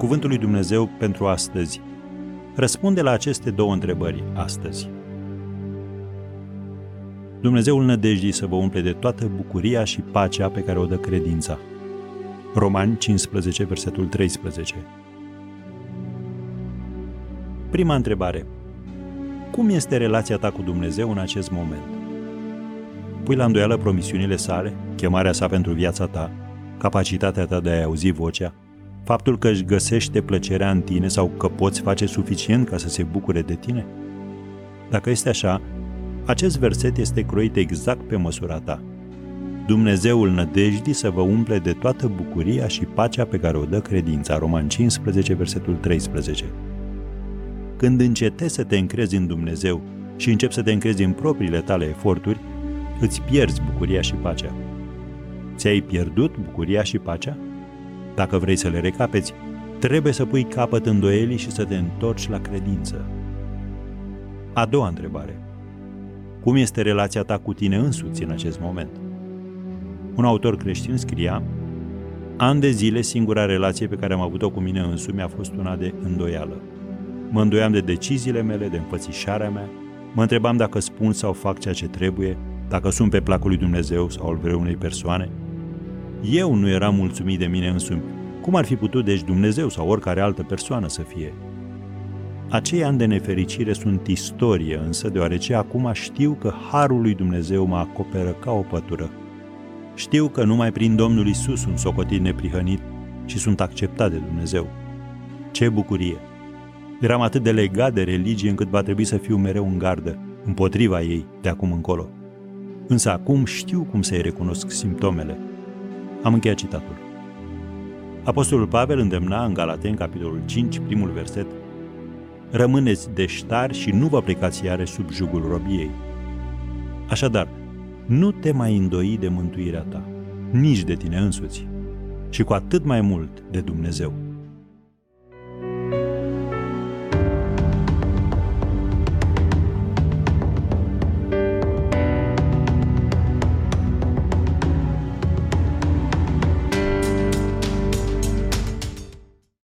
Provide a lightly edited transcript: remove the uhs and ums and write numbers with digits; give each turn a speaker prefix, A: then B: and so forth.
A: Cuvântul lui Dumnezeu pentru astăzi. Răspunde la aceste două întrebări astăzi. Dumnezeul nădejdii să vă umple de toată bucuria și pacea pe care o dă credința. Romani 15, versetul 13. Prima întrebare. Cum este relația ta cu Dumnezeu în acest moment? Pui la îndoială promisiunile sale, chemarea sa pentru viața ta, capacitatea ta de a auzi vocea, faptul că își găsește plăcerea în tine sau că poți face suficient ca să se bucure de tine? Dacă este așa, acest verset este croit exact pe măsura ta. Dumnezeul nădejdii să vă umple de toată bucuria și pacea pe care o dă credința. Romani 15, versetul 13. Când încetezi să te încrezi în Dumnezeu și începi să te încrezi în propriile tale eforturi, îți pierzi bucuria și pacea. Ți-ai pierdut bucuria și pacea? Dacă vrei să le recapeți, trebuie să pui capăt îndoielii și să te întorci la credință. A doua întrebare. Cum este relația ta cu tine însuți în acest moment? Un autor creștin scria: ani de zile, singura relație pe care am avut-o cu mine însumi a fost una de îndoială. Mă îndoiam de deciziile mele, de înfățișarea mea, mă întrebam dacă spun sau fac ceea ce trebuie, dacă sunt pe placul lui Dumnezeu sau al vreunei persoane. Eu nu eram mulțumit de mine însumi. Cum ar fi putut deci Dumnezeu sau oricare altă persoană să fie? Acei ani de nefericire sunt istorie însă, deoarece acum știu că harul lui Dumnezeu mă acoperă ca o pătură. Știu că numai prin Domnul Iisus sunt socotit neprihănit și sunt acceptat de Dumnezeu. Ce bucurie! Eram atât de legat de religie încât va trebui să fiu mereu în gardă, împotriva ei, de acum încolo. Însă acum știu cum să-i recunosc simptomele. Am încheiat citatul. Apostolul Pavel îndemna în Galateni, capitolul 5, primul verset: rămâneți deștari și nu vă plecați iarăși sub jugul robiei. Așadar, nu te mai îndoi de mântuirea ta, nici de tine însuți, și cu atât mai mult de Dumnezeu.